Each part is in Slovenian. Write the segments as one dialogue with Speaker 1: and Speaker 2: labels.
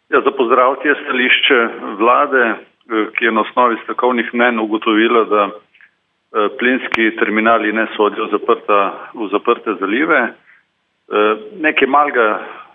Speaker 1: Ja, za pozdraviti je stališče vlade, ki je na osnovi strokovnih mnenj ugotovila, da plinski terminali ne sodijo v zaprte zalive. Nekaj malega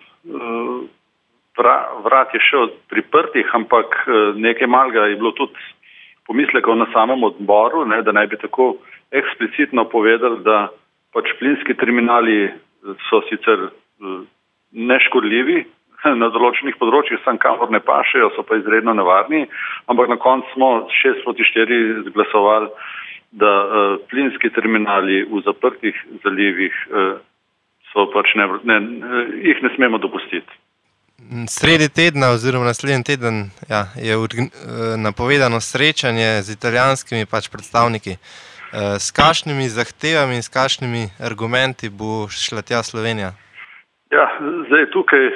Speaker 1: vrat je še priprtih, ampak nekaj malega je bilo tudi pomislekov na samem odboru, da naj bi tako eksplicitno povedali, da pač plinski terminali so sicer neškodljivi na določenih področjih, sam kamor ne pašejo, so pa izredno nevarni, ampak na koncu smo 6-4 zglasovali, da plinski terminali v zaprtih zalivih so pač jih ne smemo dopustiti.
Speaker 2: Sredi tedna oziroma naslednji teden je napovedano srečanje z italijanskimi predstavniki. S kakšnimi zahtevami in s kakšnimi argumenti bo šla tja Slovenija?
Speaker 1: Ja, zdaj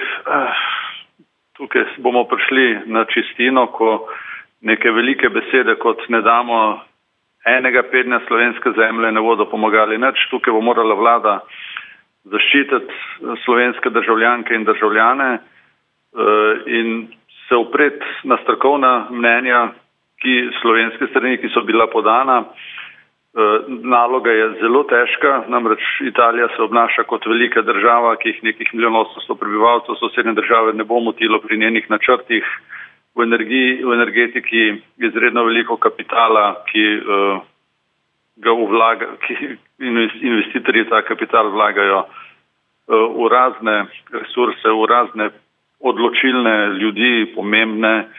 Speaker 1: tukaj bomo prišli na čistino, ko neke velike besede, kot ne damo enega pednja slovenske zemlje, ne bodo pomagali nič. Tukaj bo morala vlada zaščititi slovenske državljanke in državljane in se upreti na strokovna mnenja, slovenske strani, ki so bila podana. Naloga je zelo težka, namreč Italija se obnaša kot velika država, ki jih nekih 1,8 milijonov prebivalcev, sosednje države ne bo motilo pri njenih načrtih v energetiki, izredno veliko kapitala, ki ga investitorji ta kapital vlagajo v razne resurse, v razne odločilne ljudi, pomembne.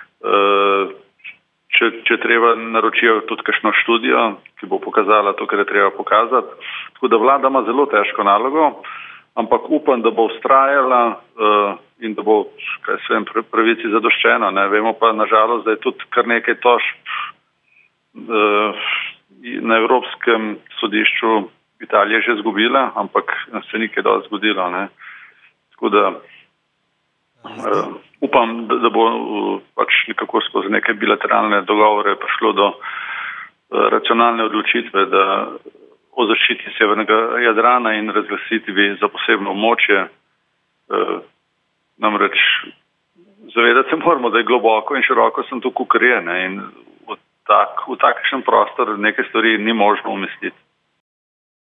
Speaker 1: Če treba, naročijo tudi kakšno študijo, ki bo pokazala to, kar je treba pokazati. Tako da vlada ima zelo težko nalogo, ampak upam, da bo vztrajala in da bo pravici zadoščeno. Vemo pa nažalost, da je tudi kar nekaj tožb na Evropskem sodišču Italija že izgubila, ampak se ni kaj dosti zgodilo. Tako da upam, da bo pač nekako skozi neke bilateralne dogovore prišlo do racionalne odločitve, da o zaščiti severnega Jadrana in razglasitvi za posebno območje. Namreč zavedati se moramo, da je globoko in široko sem tukaj, kar je, in v takšen prostor neke stvari ni možno umestiti.